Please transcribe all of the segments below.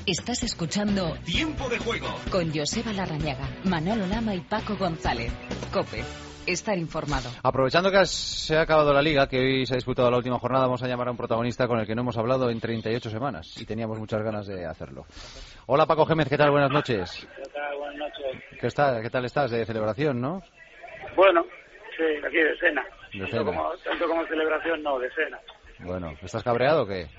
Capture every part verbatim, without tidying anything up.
Estás escuchando Tiempo de Juego con Joseba Larrañaga, Manolo Lama y Paco González. COPE. Estar informado. Aprovechando que se ha acabado la Liga, que hoy se ha disputado la última jornada, vamos a llamar a un protagonista con el que no hemos hablado en treinta y ocho semanas y teníamos muchas ganas de hacerlo. Hola Paco Gémez, ¿qué tal? Buenas noches. ¿Qué tal? Buenas noches. ¿Qué, está, ¿Qué tal estás? De celebración, ¿no? Bueno, sí, aquí de cena. De cena. Tanto como, tanto como celebración, no, de cena. Bueno, ¿estás cabreado o qué?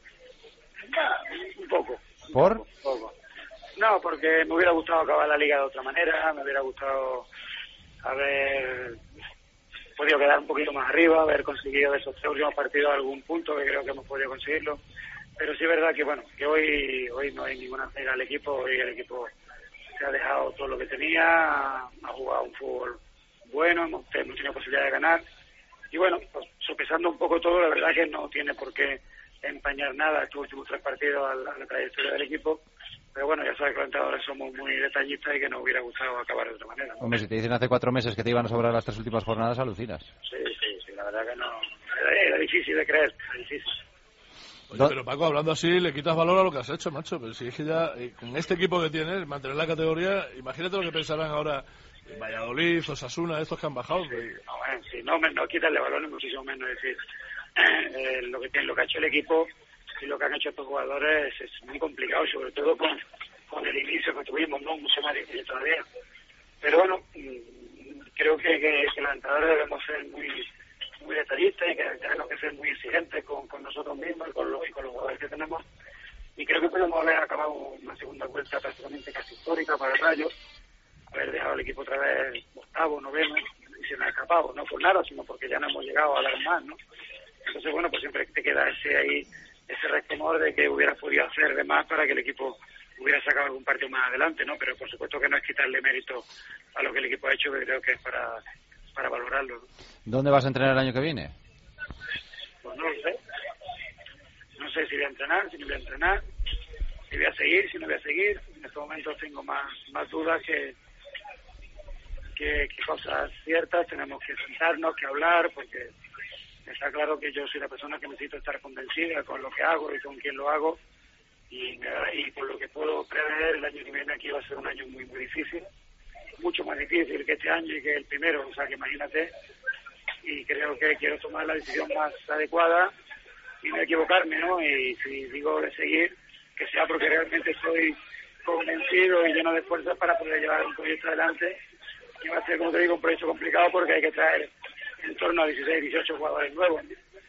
Ah, un poco. ¿Por? Un poco. No, porque me hubiera gustado acabar la Liga de otra manera, me hubiera gustado haber podido quedar un poquito más arriba, haber conseguido de esos tres últimos partidos algún punto, que creo que hemos podido conseguirlo. Pero sí es verdad que bueno, que hoy hoy no hay ninguna pega al equipo, hoy el equipo se ha dejado todo lo que tenía, ha jugado un fútbol bueno, hemos, hemos tenido posibilidad de ganar. Y bueno, pues sopesando un poco todo, la verdad que no tiene por qué empañar nada estos últimos tres partidos a la, a la trayectoria del equipo. Pero bueno, ya sabes que los entrenadores somos muy detallistas y que nos hubiera gustado acabar de otra manera, ¿no? Hombre, si te dicen hace cuatro meses que te iban a sobrar las tres últimas jornadas, alucinas. Sí, sí, sí, la verdad que no. Era, era difícil de creer, era difícil. Oye, pero Paco, hablando así, le quitas valor a lo que has hecho, macho. Pero si es que ya, eh, con este equipo que tienes, mantener la categoría, imagínate lo que pensarán ahora en Valladolid, Osasuna, estos que han bajado. Que... No, bueno, sí, no, no quitarle valor, ni muchísimo menos. Es decir, eh, lo, que, lo que ha hecho el equipo y lo que han hecho estos jugadores es, es muy complicado, sobre todo con, con el inicio que tuvimos, no mucho más difícil todavía. Pero bueno, creo que, que, que los entrenadores debemos ser muy muy detallistas y que tenemos que ser muy exigentes con, con nosotros mismos y con, los, y con los jugadores que tenemos. Y creo que podemos haber acabado una segunda vuelta prácticamente casi histórica para el Rayo, haber dejado al equipo otra vez octavo, noveno, y se me ha escapado, no por nada, sino porque ya no hemos llegado a dar más, ¿no? Entonces, bueno, pues siempre te queda ese ahí, ese resquemor de que hubiera podido hacer de más para que el equipo hubiera sacado algún partido más adelante, ¿no? Pero por supuesto que no es quitarle mérito a lo que el equipo ha hecho, que creo que es para, para valorarlo, ¿no? ¿Dónde vas a entrenar el año que viene? Pues no lo sé. No sé si voy a entrenar, si no voy a entrenar, si voy a seguir, si no voy a seguir. En estos momentos tengo más, más dudas que, que, que cosas ciertas. Tenemos que sentarnos, que hablar, porque está claro que yo soy la persona que necesito estar convencida con lo que hago y con quién lo hago. Y, y por lo que puedo prever, el año que viene aquí va a ser un año muy, muy difícil. Mucho más difícil que este año y que el primero, o sea que imagínate. Y creo que quiero tomar la decisión más adecuada y no equivocarme, ¿no? Y si digo de seguir, que sea porque realmente estoy convencido y lleno de fuerzas para poder llevar un proyecto adelante. Y va a ser, como te digo, un proyecto complicado porque hay que traer en torno a dieciséis, dieciocho jugadores nuevos.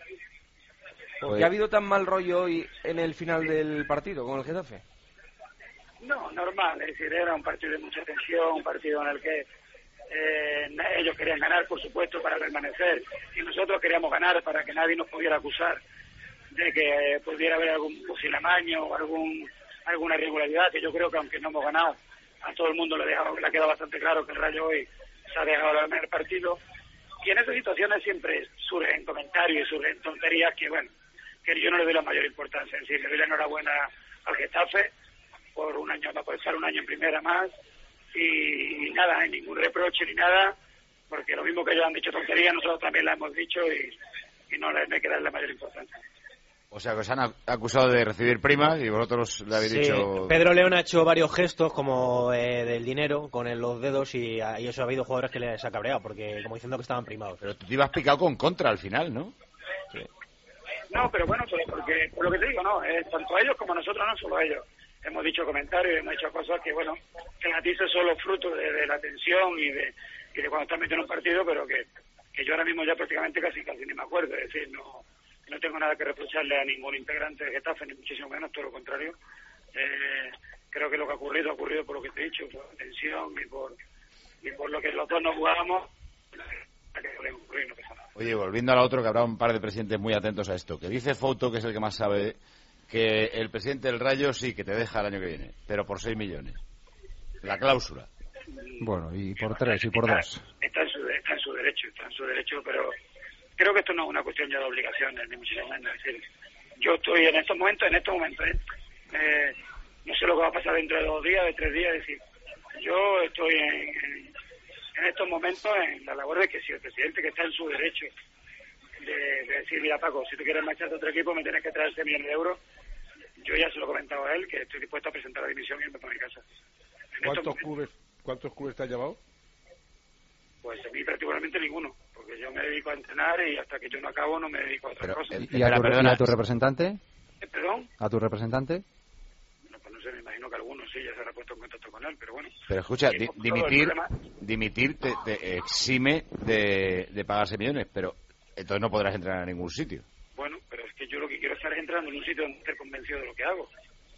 ¿Por qué ha habido tan mal rollo hoy en el final del partido con el Getafe? No, normal, es decir, era un partido de mucha tensión, un partido en el que eh, ellos querían ganar, por supuesto, para permanecer, y nosotros queríamos ganar para que nadie nos pudiera acusar de que eh, pudiera haber algún posible amaño o algún, alguna irregularidad, que yo creo que aunque no hemos ganado, a todo el mundo le, dejado, le ha quedado bastante claro que el Rayo hoy se ha dejado ganar el partido, y en esas situaciones siempre surgen comentarios y surgen tonterías que, bueno, que yo no le doy la mayor importancia, es decir, le doy la enhorabuena al Getafe por un año, va a poder estar un año en primera más, y, y nada, hay ningún reproche ni nada, porque lo mismo que ellos han dicho tonterías, nosotros también la hemos dicho y, y no le hay que darle la mayor importancia. O sea, que os han acusado de recibir primas y vosotros le habéis sí, dicho... Pedro León ha hecho varios gestos como eh, del dinero con el, los dedos y, y eso ha habido jugadores que les ha cabreado, porque como diciendo que estaban primados. Pero tú te ibas picado con contra al final, ¿no? Sí. No, pero bueno, pero porque, por lo que te digo, no, eh, tanto ellos como nosotros, no solo ellos. Hemos dicho comentarios, hemos hecho cosas que, bueno, que las dices solo fruto de, de la tensión y de, y de cuando estás metido en un partido, pero que, que yo ahora mismo ya prácticamente casi casi ni me acuerdo. Es decir, no no tengo nada que reprocharle a ningún integrante de Getafe, ni muchísimo menos, todo lo contrario. Eh, creo que lo que ha ocurrido ha ocurrido por lo que te he dicho, por la tensión y por, y por lo que los dos nos jugábamos. Oye, volviendo a la otra, que habrá un par de presidentes muy atentos a esto, que dice Fouto, que es el que más sabe, que el presidente del Rayo sí que te deja el año que viene, pero por seis millones. La cláusula. Bueno, y por tres, y por está, dos. Está en, su, está en su derecho, está en su derecho, pero creo que esto no es una cuestión ya de obligaciones, ni muchísimo menos. Es decir, yo estoy en estos momentos, en estos momentos, ¿eh? Eh, no sé lo que va a pasar dentro de dos días, de tres días, es decir, yo estoy en, en, en estos momentos en la labor de que si el presidente, que está en su derecho de, de decir, mira Paco, si tú quieres marcharte a otro equipo me tienes que traer seis millones de euros, yo ya se lo he comentado a él, que estoy dispuesto a presentar la dimisión y irme para mi casa. En ¿Cuántos clubes, ¿Cuántos clubes te han llamado? Pues a mí particularmente ninguno, porque yo me dedico a entrenar y hasta que yo no acabo no me dedico a otra cosa. ¿Y a tu, ¿y a tu representante? ¿Eh, ¿Perdón? ¿A tu representante? No, pues no sé, me imagino que algunos sí ya se habrá puesto en contacto con él, pero bueno. Pero escucha, y, di, pues, dimitir, problema... dimitir te, te exime de, de pagarse millones, pero entonces no podrás entrenar a ningún sitio. Bueno, pero es que yo lo que quiero es estar entrando en un sitio donde esté convencido de lo que hago.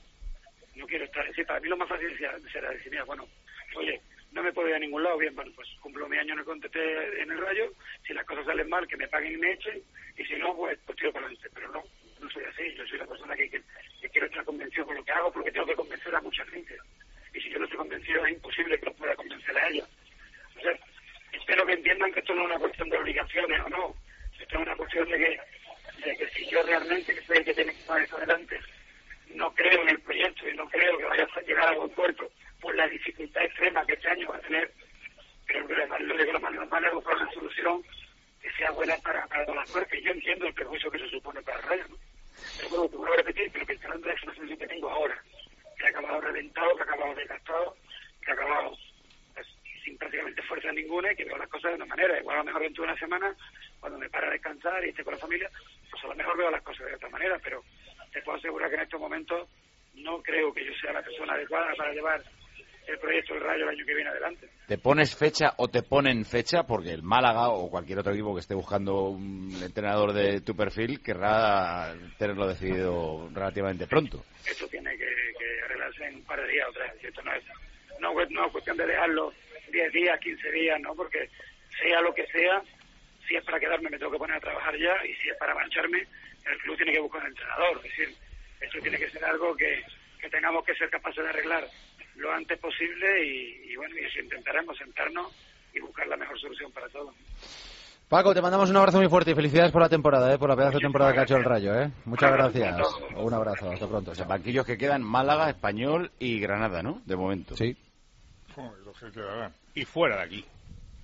No quiero estar... Sí, para mí lo más fácil será decir, mira, bueno, oye, no me puedo ir a ningún lado, bien, bueno, pues cumplo mi año en el contete en el Rayo, si las cosas salen mal, que me paguen y me echen, y si no, pues, pues tiro para adelante. Pero no, no soy así, yo soy la persona que, que, que quiero estar convencido con lo que hago, porque tengo que convencer a mucha gente. Y si yo no estoy convencido, es imposible que lo pueda convencer a ella. O sea, espero que entiendan que esto no es una cuestión de obligaciones o no, esto es una cuestión de que, de que si yo realmente, que soy el que tiene que estar eso adelante, no creo en el proyecto y no creo que vaya a llegar a buen puerto por la dificultad extrema que este año va a tener, pero lo que lo más normal es buscar una solución que sea buena para, para todas las partes. Yo entiendo el perjuicio que se supone para el Rayo, ¿no? Pero bueno, te vuelvo a repetir, pero pensando en la solución que tengo ahora, que ha acabado reventado, que ha acabado desgastado, que ha acabado pues, sin prácticamente fuerza ninguna y que veo las cosas de una manera. Igual a lo mejor dentro de una semana, cuando me para a descansar y esté con la familia, pues a lo mejor veo las cosas de otra manera, pero te puedo asegurar que en estos momentos no creo que yo sea la persona adecuada para llevar el proyecto del Rayo el año que viene adelante. ¿Te pones fecha o te ponen fecha? Porque el Málaga o cualquier otro equipo que esté buscando un entrenador de tu perfil querrá tenerlo decidido relativamente pronto. Esto tiene que, que arreglarse en un par de días o tres. Esto no es, no, no es cuestión de dejarlo diez días, quince días, ¿no? Porque sea lo que sea, si es para quedarme me tengo que poner a trabajar ya, y si es para marcharme, el club tiene que buscar un entrenador. Es decir, esto tiene que ser algo que, que tengamos que ser capaces de arreglar lo antes posible y, y bueno, y eso intentaremos sentarnos y buscar la mejor solución para todos. Paco, te mandamos un abrazo muy fuerte y felicidades por la temporada, ¿eh? Por la pedazo de temporada que ha hecho el Rayo, ¿eh? Muchas gracias. Un abrazo, hasta pronto. O sea, banquillos que quedan Málaga, Español y Granada, ¿no? De momento. Sí. Joder, los que quedarán. Y fuera de aquí.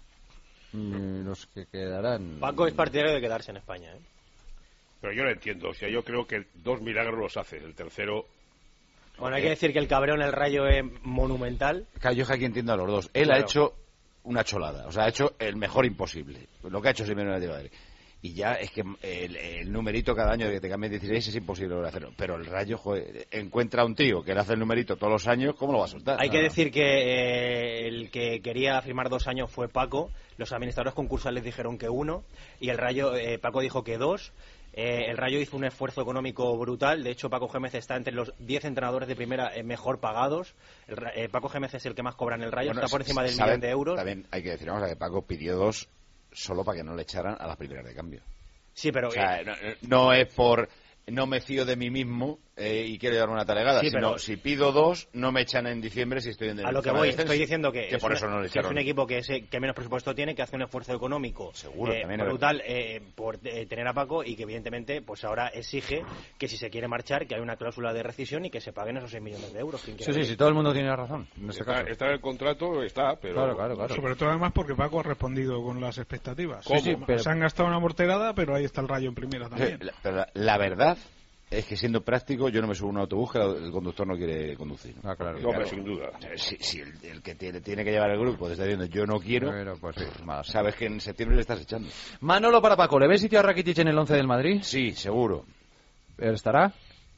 Mm, los que quedarán... Paco es partidario de quedarse en España, ¿eh? Pero yo lo entiendo, o sea, yo creo que dos milagros los hace, el tercero... Bueno, hay que decir que el cabreo en el Rayo es monumental. Claro, yo es que aquí entiendo a los dos. Él Claro. ha hecho una cholada, o sea, ha hecho el mejor imposible. Lo que ha hecho Simeone en el Madrid. Y ya es que el, el numerito cada año de que te cambien dieciséis es imposible volver a hacerlo. Pero el Rayo, joder, encuentra a un tío que le hace el numerito todos los años, ¿cómo lo va a soltar? Hay que Ah. decir que eh, el que quería firmar dos años fue Paco. Los administradores concursales dijeron que uno. Y el Rayo, eh, Paco dijo que dos. Eh, el Rayo hizo un esfuerzo económico brutal. De hecho, Paco Gémez está entre los diez entrenadores de primera eh, mejor pagados. El, eh, Paco Gémez es el que más cobra en el Rayo. Bueno, está por encima del ¿saben? millón de euros. También hay que decir, vamos a que Paco pidió dos solo para que no le echaran a las primeras de cambio. Sí, pero... O sea, no, no es por no me fío de mí mismo eh, y quiero llevarme una talegada, Sí, sino pero- si pido dos, no me echan en diciembre si estoy en A lo que zona de voy, descenso. estoy diciendo que, que es, por una- eso no le que es echaron. un equipo que, se- que menos presupuesto tiene, que hace un esfuerzo económico Seguro, eh, también es brutal eh, por eh, tener a Paco, y que evidentemente pues ahora exige que si se quiere marchar, que haya una cláusula de rescisión y que se paguen esos seis millones de euros. quien quiera Sí, sí, ir. sí, todo el mundo tiene razón en este Está, caso. está en el contrato, está, pero... Claro, claro, claro. Sobre todo además porque Paco ha respondido con las expectativas. ¿Cómo? Sí, sí, pero- Se han gastado una morterada, pero ahí está el Rayo en primera también. La, pero la, la verdad es que siendo práctico yo no me subo a un autobús que el conductor no quiere conducir. Ah, claro. No, pero sin duda. O sea, si, si el, el que tiene, tiene que llevar el grupo te está diciendo yo no quiero, Pero, pues sí, más. sabes que en septiembre le estás echando. Manolo para Paco, ¿le ves sitio a Rakitic en el once del Madrid? Sí, seguro. ¿Estará?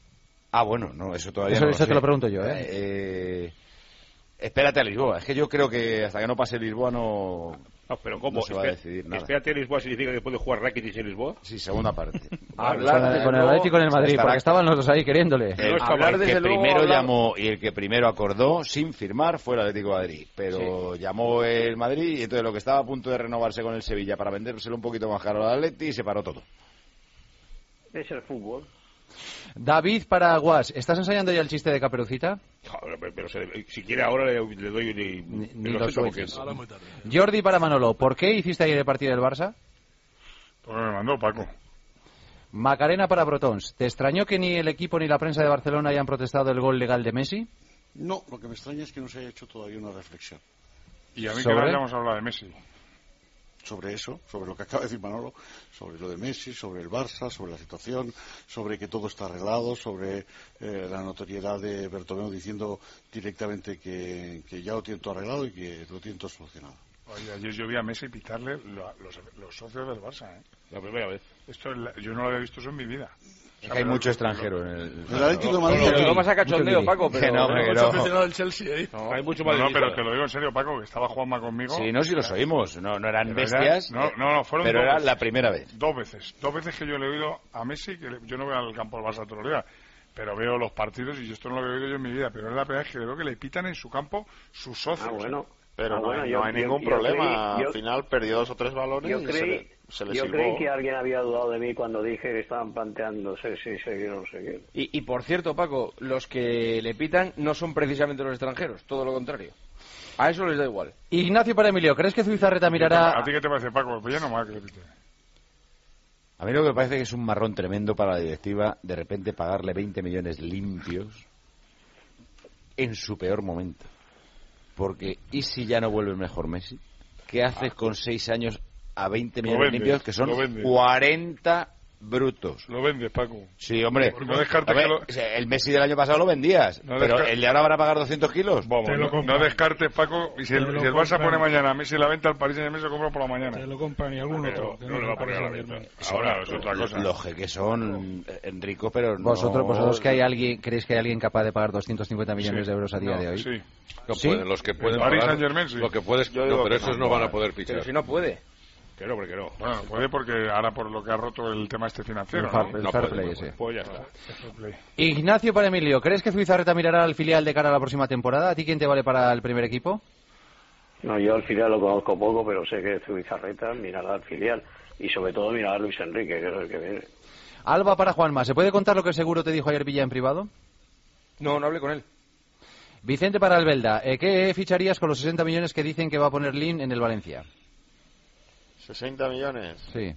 Ah, bueno, no, eso todavía Eso- no lo eso te sé. lo pregunto yo, ¿eh? Eh, Espérate a Lisboa. Es que yo creo que hasta que no pase Lisboa no... No, pero ¿cómo? No se va a Espe- decidir nada. Espérate, Lisboa significa que puede jugar Rakitic en Lisboa. Sí, segunda parte. Ah, con, el- con el Atlético y con el Madrid, Estará- porque estaban los dos ahí queriéndole. El, está el mal. que desde luego, primero hablar- llamó y el que primero acordó sin firmar fue el Atlético de Madrid. Pero llamó el Madrid y entonces lo que estaba a punto de renovarse con el Sevilla para vendérselo un poquito más caro al Atleti y se paró todo. Es el fútbol. David para Guas, ¿estás ensayando ya el chiste de Caperucita? Joder, pero, pero se- si quiere ahora le, le doy ni, Ni- me ni lo lo siento porque- sueltes. Ahora es muy tarde. Jordi para Manolo, ¿por qué hiciste ayer el partido del Barça? Pues me mandó Paco. Macarena para Brotons, ¿te extrañó que ni el equipo ni la prensa de Barcelona hayan protestado el gol legal de Messi? No, lo que me extraña es que no se haya hecho todavía una reflexión. Y a mí ¿Sobre? que no hayamos hablado de Messi. sobre eso, sobre lo que acaba de decir Manolo, sobre lo de Messi, sobre el Barça, sobre la situación, sobre que todo está arreglado, sobre eh, la notoriedad de Bertomeu diciendo directamente que, que ya lo tiene todo arreglado y que lo tiene todo solucionado. Oye, ayer yo vi a Messi pitarle lo, los, los socios del Barça, ¿eh? La primera vez. Esto, yo no lo había visto eso en mi vida. Es que hay mucho extranjero en el... El Atlético de Madrid... No, no, más a cachondeo, Paco, pero... Que no, Hay que mucho no. aficionado del Chelsea ahí. No, hay mucho No, no, madridista. pero te lo digo en serio, Paco, que estaba Juanma conmigo. Sí, no, si los oímos. No, no eran Pero era- bestias, no, no, no, fueron pero dos era veces. la primera vez. Dos veces. Dos veces que yo le he oído a Messi, que le- yo no veo al campo del Barça todos los días, pero veo los partidos y esto no lo he oído yo en mi vida, pero es la primera vez que le veo que le pitan en su campo sus socios. Ah, bueno. Pero Ah, no, bueno, hay, yo- no hay yo- ningún yo problema. creí- yo- Al final perdió dos o tres balones Yo y creí, se le, se le yo silbó. creí que alguien había dudado de mí cuando dije que estaban planteándose si seguir o no seguir. Y, y por cierto, Paco, los que le pitan no son precisamente los extranjeros, todo lo contrario. A eso les da igual. Ignacio para Emilio, ¿crees que Zubizarreta mirará... ¿A ti qué te parece, Paco? Pues ya no más que le pite. A mí lo que me parece que es un marrón tremendo para la directiva de repente pagarle veinte millones limpios en su peor momento. Porque, ¿y si ya no vuelve el mejor Messi? ¿Qué haces con seis años a veinte millones vendes, limpios, que son lo vendes. cuarenta brutos? Lo vendes, Paco. Sí, hombre. No descartes A ver, que lo- o sea, el Messi del año pasado lo vendías, No pero desca- el de ahora van a pagar doscientos kilos. Vamos, Te lo no, compran. no descartes, Paco, y si el, Te lo si el Barça compran. pone mañana a Messi en la venta, al París Saint-Germain se lo compra por la mañana. Se lo compran y algún Pero otro. que no le va a parece poner a la bien. venta. Ahora es otra cosa. Los jeques son Enrico, pero no... ¿Vosotros, vosotros que hay alguien, creéis que hay alguien capaz de pagar doscientos cincuenta millones Sí. de euros a día No, de hoy? Sí. No ¿Sí? pueden, los que pueden El Paris pagar, Saint-Germain, sí. lo que puedes, Yo digo no, pero que esos no, no van a no, poder Pero fichar. si no puede. Que no, porque no. Bueno, puede porque ahora por lo que ha roto el tema este financiero, El fair, ¿no? el No fair puede, play no ese. Pues ya está. Fair play. Ignacio para Emilio, ¿crees que Zubizarreta mirará al filial de cara a la próxima temporada? ¿A ti quién te vale para el primer equipo? No, yo al filial lo conozco poco, pero sé que Zubizarreta mirará al filial y sobre todo mirará a Luis Enrique, que es el que viene. Alba para Juanma, ¿se puede contar lo que seguro te dijo ayer Villa en privado? No, no hablé con él. Vicente para Albelda, eh, ¿qué ficharías con los sesenta millones que dicen que va a poner Lin en el Valencia? sesenta millones. Sí.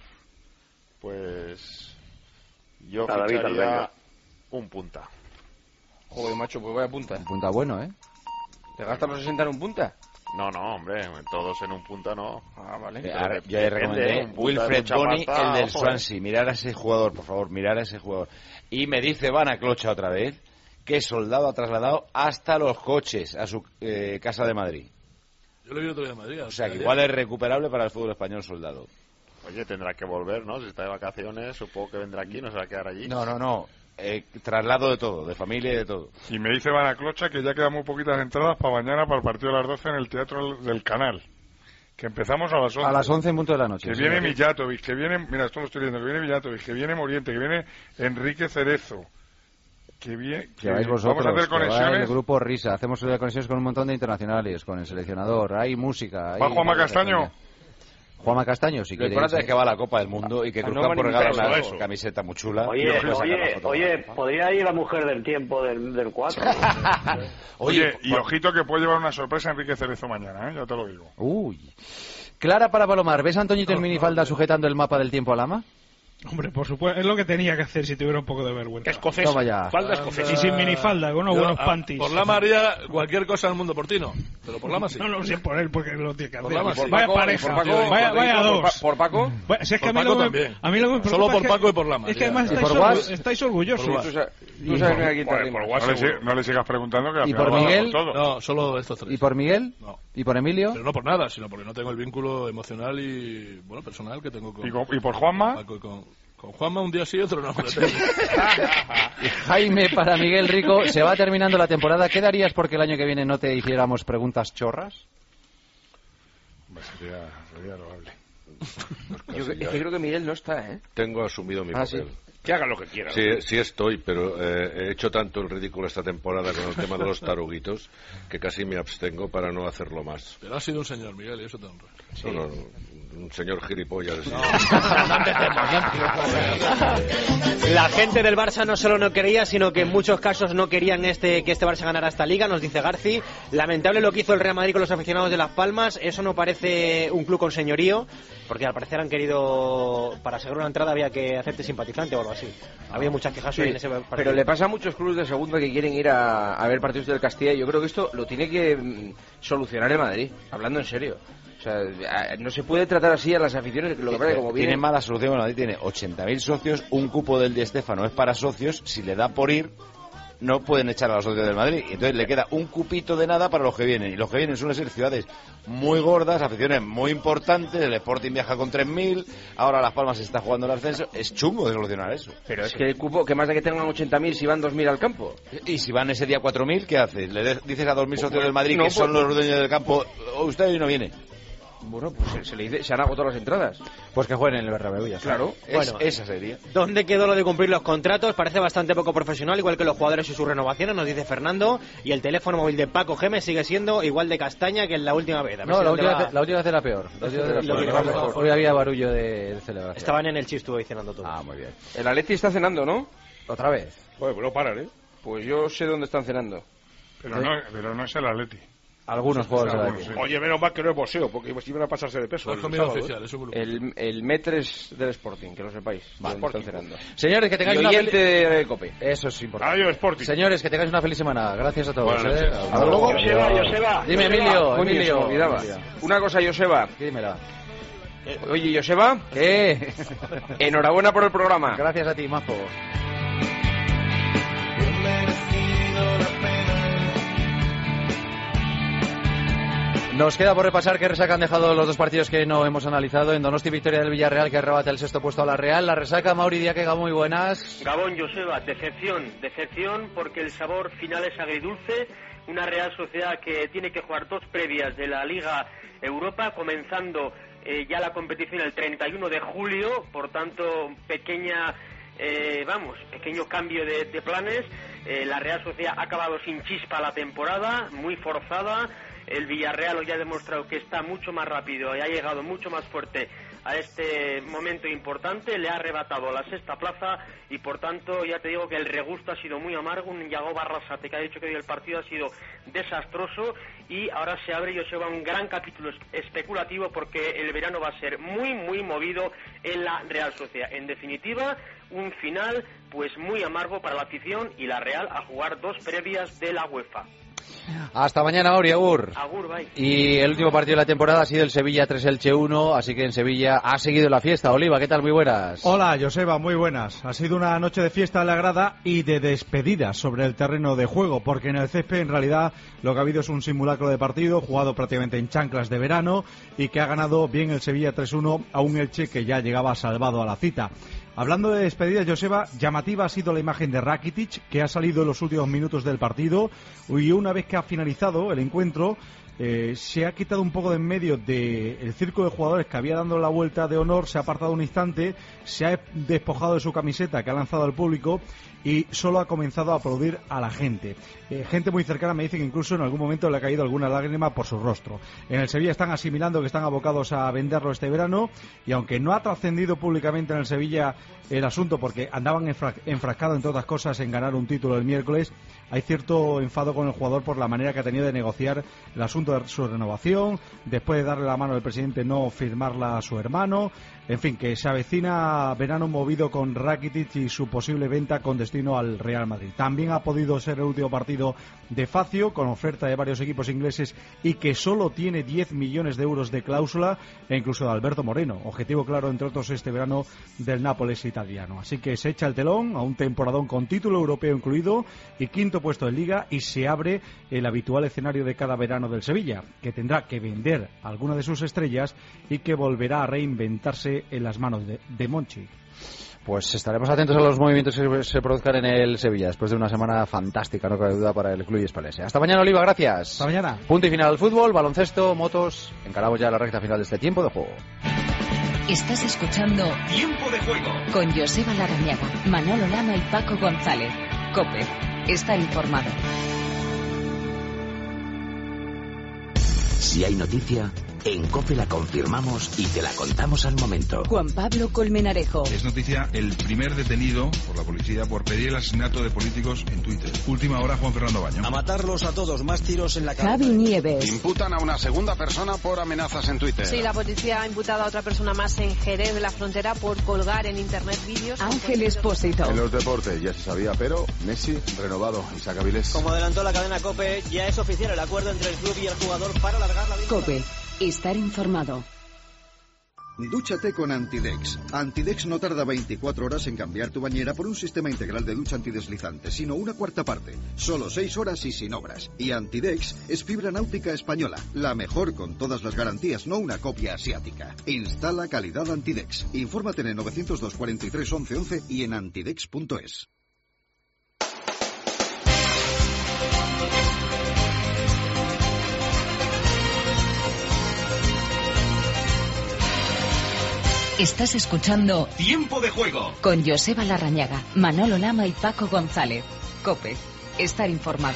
Pues yo A David ficharía Albenga. un punta. Joder, macho, pues vaya punta. Un punta bueno, ¿eh? ¿Te gastas los sesenta en un punta? No, no, hombre, todos en un punta no. Ah, vale. Eh, ahora, yo le Depende, recomendé un punta de Wilfred mucha Boni, pasta, el del ojo, Swansea. Mirar a ese jugador, por favor, mirar a ese jugador. Y me dice Van a Clocha otra vez que Soldado ha trasladado hasta los coches a su eh, casa de Madrid. Yo lo vi otro día en Madrid. O sea, que igual es recuperable para el fútbol español Soldado. Oye, tendrá que volver, ¿no? Si está de vacaciones, supongo que vendrá aquí, no se va a quedar allí. No, no, no. Eh, traslado de todo, de familia y de todo. Y me dice Van a Clocha que ya quedan muy poquitas entradas para mañana, para el partido de las doce en el Teatro del Canal. Que empezamos a las once. A las once en punto de la noche. Que sí. viene Mijatovic, que viene... Mira, esto lo estoy viendo. Que viene Mijatovic, que viene Moriente, que viene Enrique Cerezo. Que viene... Que vais vosotros, vamos a hacer que va el conexiones. grupo Risa. Hacemos conexiones con un montón de internacionales, con el seleccionador. Hay música. Hay... ¿Va Juanma Castaño? Juanma Castaño, si Lo queréis. importante es que va a la Copa del Mundo y que Ah, no Cruzcampo van regala impresos, una eso. camiseta muy chula. Oye, Y después saca la oye, foto. oye, ¿podría ir la mujer del tiempo del, del cuatro? Oye, y ojito que puede llevar una sorpresa Enrique Cerezo mañana, ¿eh? Ya te lo digo. Uy. Clara para Palomar, ¿ves a Antoñito en minifalda sujetando el mapa del tiempo al ama? Hombre, por supuesto, es lo que tenía que hacer si tuviera un poco de vergüenza. Escocés. Toma ya. Falda escocesa. Y sin minifalda, con unos Yo, buenos ah, panties. Por la María, cualquier cosa del mundo por ti no. Pero por la sí. No, no, sí, por él, porque lo tiene que Por hacer. Lama, sí. Vaya Paco, pareja, por Paco, vaya, por vaya Paco, dos. por Pa- por Paco. Bueno, si es que Por a mí, lo Paco que me, también. a mí lo que me Solo preocupa por es que- Paco y por Lama, Es que ya. además ¿Y estáis, por orgu- Guas? estáis orgullosos. Por Tú sabes, tú sabes a quién te Por, arrimas. por Guas No le, seguro. si- no le sigas preguntando que al ¿Y final por vamos Miguel? con todo. No, solo estos tres. ¿Y por Miguel? No. ¿Y por Emilio? Pero no por nada, sino porque no tengo el vínculo emocional y, bueno, personal que tengo con... ¿Y, con- y por Juanma? Paco y con, con Juanma un día sí, otro no. Y Jaime para Miguel Rico, se va terminando la temporada. ¿Qué darías porque el año que viene no te hiciéramos preguntas chorras? Hombre, sería, sería loable. Yo es que creo que Miguel no está, ¿eh? Tengo asumido mi Ah, sí. papel. Que hagan lo que quieran. Sí, sí estoy, pero eh, he hecho tanto el ridículo esta temporada con el tema de los taruguitos que casi me abstengo para no hacerlo más. Pero ha sido un señor, Miguel, y eso te honra. No, no, no, un señor gilipollas. La gente del Barça no solo no quería, sino que en muchos casos no querían este, que este Barça ganara esta liga, nos dice Garci. Lamentable lo que hizo el Real Madrid con los aficionados de Las Palmas. Eso no parece un club con señorío, porque al parecer han querido, para asegurar una entrada había que hacerte simpatizante o algo así. Había muchas quejas hoy Sí, en ese partido. pero le pasa a muchos clubes de segunda que quieren ir a, a ver partidos del Castilla y yo creo que esto lo tiene que mm, solucionar el Madrid, hablando en serio. O sea, no se puede tratar así a las aficiones. Lo que pasa es que como tiene viene... mala solución. Madrid tiene ochenta mil socios, un cupo del Di Stéfano es para socios. Si le da por ir, no pueden echar a los socios del Madrid. Entonces le queda un cupito de nada para los que vienen. Y los que vienen suelen ser ciudades muy gordas, aficiones muy importantes. El Sporting viaja con tres mil. Ahora Las Palmas se está jugando el ascenso. Es chungo de solucionar eso. Pero es que el cupo, que más de que tengan ochenta mil si van dos mil al campo. Y si van ese día cuatro mil, ¿qué haces? ¿Le de- dices a dos mil socios del Madrid no, que son pues- los dueños del campo, o usted hoy no viene? Bueno, pues se, se le dice, se han agotado las entradas. Pues que jueguen en el Bernabéu, ya está. Claro, Es- Bueno. esa sería. ¿Dónde quedó lo de cumplir los contratos? Parece bastante poco profesional, igual que los jugadores y sus renovaciones, nos dice Fernando. Y el teléfono móvil de Paco Gémez sigue siendo igual de castaña que en la última vez. A ver No, si la dónde última, va- vez, la última vez era peor. La última vez era Lo peor. que va mejor. Hoy había barullo de, de celebración. Estaban en el chis, estuvo cenando todo. Ah, muy bien. El Atleti está cenando, ¿no? ¿Otra vez? Bueno, pues no paran, ¿eh? Pues yo sé dónde están cenando. Pero no, pero no es el Atleti. Algunos jugadores de la Algunos, sí. Oye, menos mal que no es boxeo, porque si iban a pasarse de peso. No es el comida sábado, ¿eh? oficial, es un grupo. El, el Metres del Sporting, que lo sepáis. Vale, dónde están Sporting. cenando. Señores, que tengáis Y una oyente feliz... de Cope. Eso es importante. Radio Sporting. Señores, que tengáis una feliz semana. Gracias a todos. Buenas ¿eh? noches. Hasta luego. Joseba, Joseba. Dime, Joseba. Emilio. Coño, se Emilio. me olvidaba. Emilio. Una cosa, Joseba. Dímela. Oye, Joseba, ¿Qué? enhorabuena por el programa. Gracias a ti, Majo. Nos queda por repasar qué resaca han dejado los dos partidos que no hemos analizado. En Donosti, victoria del Villarreal, que arrebata el sexto puesto a la Real. La resaca, Mauri Diaquega, muy buenas. Gabón, Joseba, decepción, decepción porque el sabor final es agridulce. Una Real Sociedad que tiene que jugar dos previas de la Liga Europa, comenzando eh, ya la competición el treinta y uno de julio, por tanto, pequeña, eh, vamos, pequeño cambio de, de planes. Eh, la Real Sociedad ha acabado sin chispa la temporada, muy forzada. El Villarreal hoy ha demostrado que está mucho más rápido y ha llegado mucho más fuerte a este momento importante, le ha arrebatado la sexta plaza y por tanto ya te digo que el regusto ha sido muy amargo. Un Yago Barrasate que ha dicho que hoy el partido ha sido desastroso y ahora se abre, Joseba, un gran capítulo especulativo porque el verano va a ser muy muy movido en la Real Sociedad. En definitiva, un final pues muy amargo para la afición y la Real a jugar dos previas de la UEFA. Hasta mañana, Mauri, agur. Agur, bye. Y el último partido de la temporada ha sido el Sevilla tres Elche uno, así que en Sevilla ha seguido la fiesta. Oliva, ¿qué tal? Muy buenas. Hola, Joseba, muy buenas. Ha sido una noche de fiesta en la grada y de despedida sobre el terreno de juego, porque en el césped en realidad lo que ha habido es un simulacro de partido jugado prácticamente en chanclas de verano y que ha ganado bien el Sevilla tres uno a un Elche que ya llegaba salvado a la cita. Hablando de despedidas, Joseba, llamativa ha sido la imagen de Rakitic, que ha salido en los últimos minutos del partido y una vez que ha finalizado el encuentro, eh, se ha quitado un poco de en medio del círculo de jugadores que había dando la vuelta de honor, se ha apartado un instante, se ha despojado de su camiseta que ha lanzado al público y solo ha comenzado a aplaudir a la gente. Eh, gente muy cercana me dice que incluso en algún momento le ha caído alguna lágrima por su rostro. En el Sevilla están asimilando que están abocados a venderlo este verano y aunque no ha trascendido públicamente en el Sevilla el asunto porque andaban enfra- enfrascados entre otras cosas en ganar un título el miércoles, hay cierto enfado con el jugador por la manera que ha tenido de negociar el asunto de su renovación, después de darle la mano al presidente no firmarla a su hermano. En fin, que se avecina verano movido con Rakitic y su posible venta con destino al Real Madrid. También ha podido ser el último partido de Facio, con oferta de varios equipos ingleses y que solo tiene diez millones de euros de cláusula, e incluso de Alberto Moreno, objetivo claro entre otros este verano del Nápoles italiano. Así que se echa el telón a un temporadón con título europeo incluido y quinto puesto en Liga y se abre el habitual escenario de cada verano del Sevilla, que tendrá que vender alguna de sus estrellas y que volverá a reinventarse en las manos de, de Monchi. Pues estaremos atentos a los movimientos que se produzcan en el Sevilla después de una semana fantástica, no cabe duda, para el club hispalense. Hasta mañana, Oliva, gracias. Hasta mañana. Punto y final al fútbol, baloncesto, motos. Encaramos ya la recta final de este tiempo de juego. Estás escuchando Tiempo de Juego con Joseba Larrañaga, Manolo Lama y Paco González. COPE. Estar informado. Si hay noticia, en COPE la confirmamos y te la contamos al momento. Juan Pablo Colmenarejo. Es noticia el primer detenido por la policía por pedir el asesinato de políticos en Twitter. Última hora, Juan Fernando Baño. A matarlos a todos, más tiros en la cabeza. Javi Nieves. Imputan a una segunda persona por amenazas en Twitter. Sí, la policía ha imputado a otra persona más en Jerez de la Frontera por colgar en internet vídeos. Ángel Espósito. En los deportes ya se sabía, pero Messi renovado y saca Vilés. Como adelantó la cadena COPE, ya es oficial el acuerdo entre el club y el jugador para alargar la vida. COPE. Estar informado. Dúchate con Antidex. Antidex no tarda veinticuatro horas en cambiar tu bañera por un sistema integral de ducha antideslizante, sino una cuarta parte. Solo seis horas y sin obras. Y Antidex es fibra náutica española, la mejor con todas las garantías, no una copia asiática. Instala calidad Antidex. Infórmate en el novecientos dos cuarenta y tres once once y en antidex punto es. Estás escuchando Tiempo de Juego con Joseba Larrañaga, Manolo Lama y Paco González. COPE. Estar informado.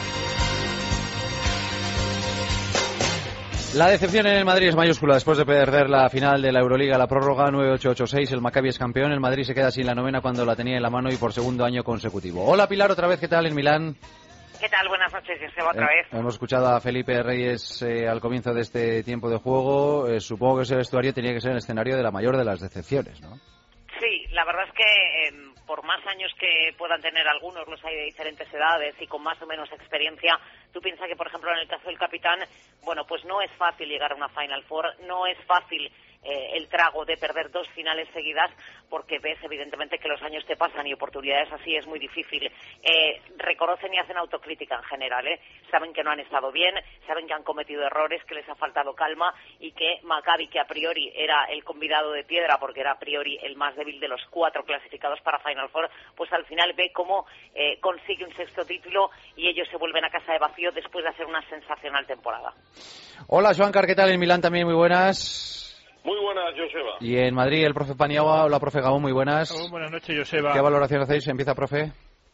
La decepción en el Madrid es mayúscula después de perder la final de la Euroliga, la prórroga nueve ocho ocho seis. El Maccabi es campeón. El Madrid se queda sin la novena cuando la tenía en la mano y por segundo año consecutivo. Hola Pilar, otra vez, ¿qué tal en Milán? ¿Qué tal? Buenas noches, Joseba, otra eh, vez. Hemos escuchado a Felipe Reyes eh, al comienzo de este tiempo de juego. Eh, supongo que ese vestuario tenía que ser el escenario de la mayor de las decepciones, ¿no? Sí, la verdad es que eh, por más años que puedan tener algunos, los hay de diferentes edades y con más o menos experiencia, tú piensas que, por ejemplo, en el caso del capitán, bueno, pues no es fácil llegar a una Final Four, no es fácil eh, el trago de perder dos finales seguidas, porque ves evidentemente que los años te pasan y oportunidades así es muy difícil. Eh, reconocen y hacen autocrítica en general, ¿eh? Saben que no han estado bien, saben que han cometido errores, que les ha faltado calma y que Maccabi, que a priori era el convidado de piedra porque era a priori el más débil de los cuatro clasificados para Final Four, pues al final ve cómo eh, consigue un sexto título y ellos se vuelven a casa de vacío después de hacer una sensacional temporada. Hola Joancar, ¿qué tal? En Milán también, muy buenas. Muy buenas, Joseba. Y en Madrid, el profe Paniagua. Hola, profe Gabón, muy buenas. Oh, buenas noches, Joseba. ¿Qué valoración hacéis? Empieza, profe.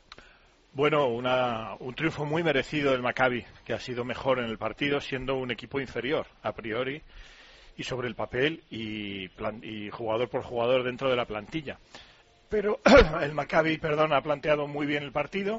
Bueno, una, un triunfo muy merecido del Maccabi, que ha sido mejor en el partido, siendo un equipo inferior, a priori, y sobre el papel, y, plan, y jugador por jugador dentro de la plantilla. Pero el Maccabi, perdón, ha planteado muy bien el partido.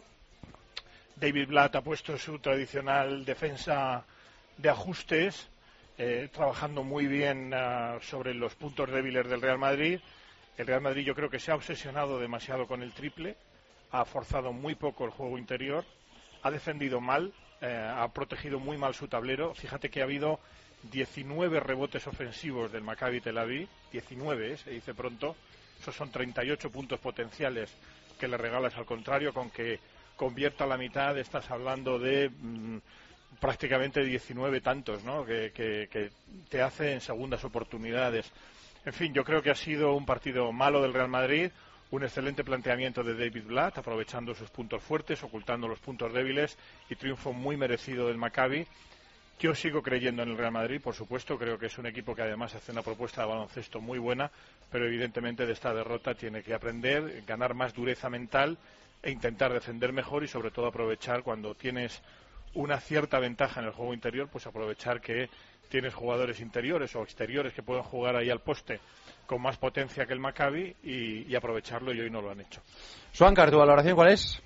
David Blatt ha puesto su tradicional defensa de ajustes, Eh, trabajando muy bien uh, sobre los puntos débiles del Real Madrid. El Real Madrid yo creo que se ha obsesionado demasiado con el triple, ha forzado muy poco el juego interior, ha defendido mal, eh, ha protegido muy mal su tablero. Fíjate que ha habido diecinueve rebotes ofensivos del Maccabi Tel Aviv, diecinueve, eh, se dice pronto, esos son treinta y ocho puntos potenciales que le regalas al contrario, con que convierta la mitad, estás hablando de mmm, prácticamente diecinueve tantos, ¿no? Que, que, que te hace en segundas oportunidades. En fin, yo creo que ha sido un partido malo del Real Madrid, un excelente planteamiento de David Blatt, aprovechando sus puntos fuertes, ocultando los puntos débiles, y triunfo muy merecido del Maccabi. Yo sigo creyendo en el Real Madrid, por supuesto, creo que es un equipo que además hace una propuesta de baloncesto muy buena, pero evidentemente de esta derrota tiene que aprender, ganar más dureza mental e intentar defender mejor y sobre todo aprovechar cuando tienes una cierta ventaja en el juego interior, pues aprovechar que tienes jugadores interiores o exteriores que pueden jugar ahí al poste con más potencia que el Maccabi y, y aprovecharlo, y hoy no lo han hecho. Suancar, ¿tu valoración cuál es?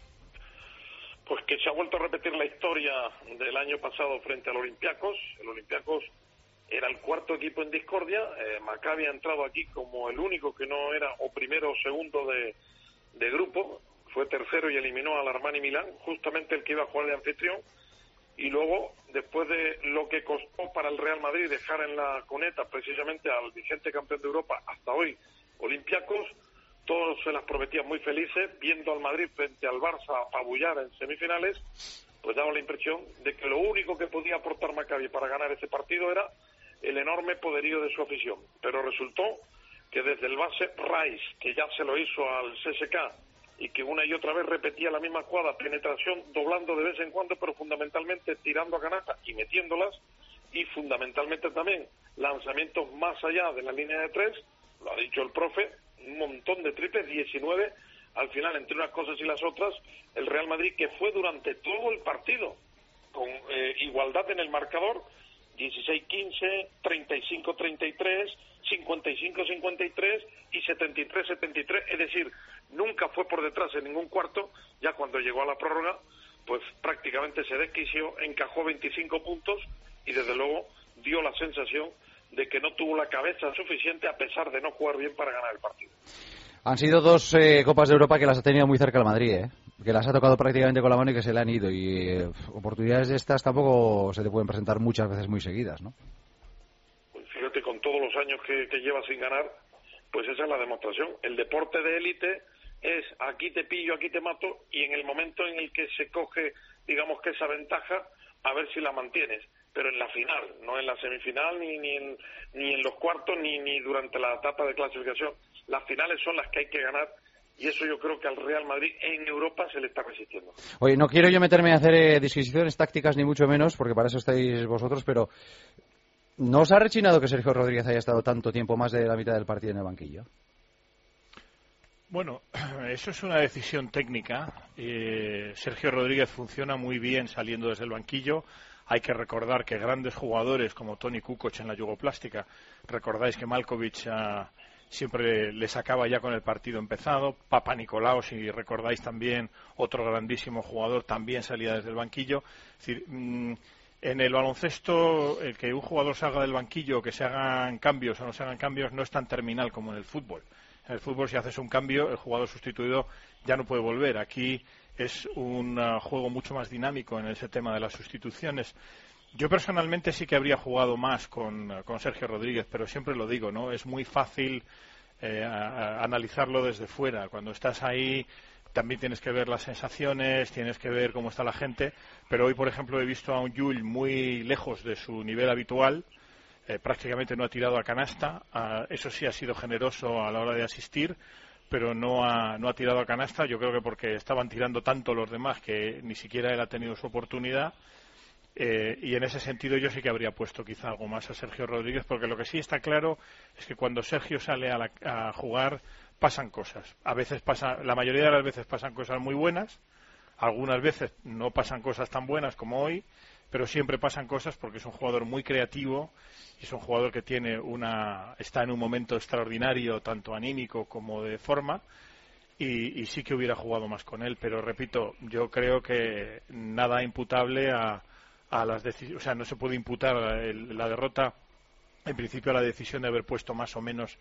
Pues que se ha vuelto a repetir la historia del año pasado frente al Olympiacos. El Olympiacos era el cuarto equipo en discordia, eh, Maccabi ha entrado aquí como el único que no era o primero o segundo de, de grupo, fue tercero y eliminó al Armani Milán, justamente el que iba a jugar de anfitrión. Y luego, después de lo que costó para el Real Madrid dejar en la cuneta precisamente al vigente campeón de Europa hasta hoy, Olympiacos, todos se las prometían muy felices, viendo al Madrid frente al Barça apabullar en semifinales, pues daba la impresión de que lo único que podía aportar Maccabi para ganar ese partido era el enorme poderío de su afición. Pero resultó que desde el base Rice, que ya se lo hizo al C S K, y que una y otra vez repetía la misma jugada, penetración, doblando de vez en cuando, pero fundamentalmente tirando a canasta y metiéndolas, y fundamentalmente también lanzamientos más allá de la línea de tres, lo ha dicho el profe, un montón de triples, diecinueve, al final, entre unas cosas y las otras, el Real Madrid, que fue durante todo el partido con eh, igualdad en el marcador, dieciséis quince, treinta y cinco treinta y tres, cincuenta y cinco cincuenta y tres y setenta y tres setenta y tres, es decir, nunca fue por detrás en ningún cuarto. Ya cuando llegó a la prórroga, pues prácticamente se desquició, encajó veinticinco puntos y desde luego dio la sensación de que no tuvo la cabeza suficiente a pesar de no jugar bien para ganar el partido. Han sido dos eh, Copas de Europa que las ha tenido muy cerca el Madrid, ¿eh? Que las ha tocado prácticamente con la mano y que se le han ido. Y eh, oportunidades de estas tampoco se te pueden presentar muchas veces muy seguidas, ¿no? con todos los años que, que lleva sin ganar, pues esa es la demostración. El deporte de élite es aquí te pillo, aquí te mato, y en el momento en el que se coge, digamos que esa ventaja, a ver si la mantienes. Pero en la final, no en la semifinal, ni ni en, ni en los cuartos, ni, ni durante la etapa de clasificación. Las finales son las que hay que ganar, y eso yo creo que al Real Madrid en Europa se le está resistiendo. Oye, no quiero yo meterme a hacer eh, disquisiciones tácticas ni mucho menos, porque para eso estáis vosotros, pero ¿no os ha rechinado que Sergio Rodríguez haya estado tanto tiempo, más de la mitad del partido, en el banquillo? Bueno, eso es una decisión técnica. Eh, Sergio Rodríguez funciona muy bien saliendo desde el banquillo. Hay que recordar que grandes jugadores como Toni Kukoc en la yugoplástica, recordáis que Malkovic uh, siempre le sacaba ya con el partido empezado. Papa Nicolau, si recordáis también, otro grandísimo jugador, también salía desde el banquillo. Es decir, mmm, en el baloncesto, el que un jugador salga del banquillo, que se hagan cambios o no se hagan cambios, no es tan terminal como en el fútbol. En el fútbol, si haces un cambio, el jugador sustituido ya no puede volver. Aquí es un uh, juego mucho más dinámico en ese tema de las sustituciones. Yo personalmente sí que habría jugado más con, uh, con Sergio Rodríguez, pero siempre lo digo, ¿no? Es muy fácil eh, a, a analizarlo desde fuera. Cuando estás ahí también tienes que ver las sensaciones, tienes que ver cómo está la gente, pero hoy, por ejemplo, he visto a un Llull muy lejos de su nivel habitual. Eh, prácticamente no ha tirado a canasta, uh, eso sí ha sido generoso a la hora de asistir, pero no ha, no ha tirado a canasta, yo creo que porque estaban tirando tanto los demás que ni siquiera él ha tenido su oportunidad, eh, y en ese sentido yo sí que habría puesto quizá algo más a Sergio Rodríguez, porque lo que sí está claro es que cuando Sergio sale a, la, a jugar pasan cosas, a veces pasa, la mayoría de las veces pasan cosas muy buenas, algunas veces no pasan cosas tan buenas como hoy, pero siempre pasan cosas porque es un jugador muy creativo y es un jugador que tiene una está en un momento extraordinario, tanto anímico como de forma, y, y sí que hubiera jugado más con él, pero repito, yo creo que nada imputable a, a las decisiones, o sea, no se puede imputar el, la derrota en principio a la decisión de haber puesto más o menos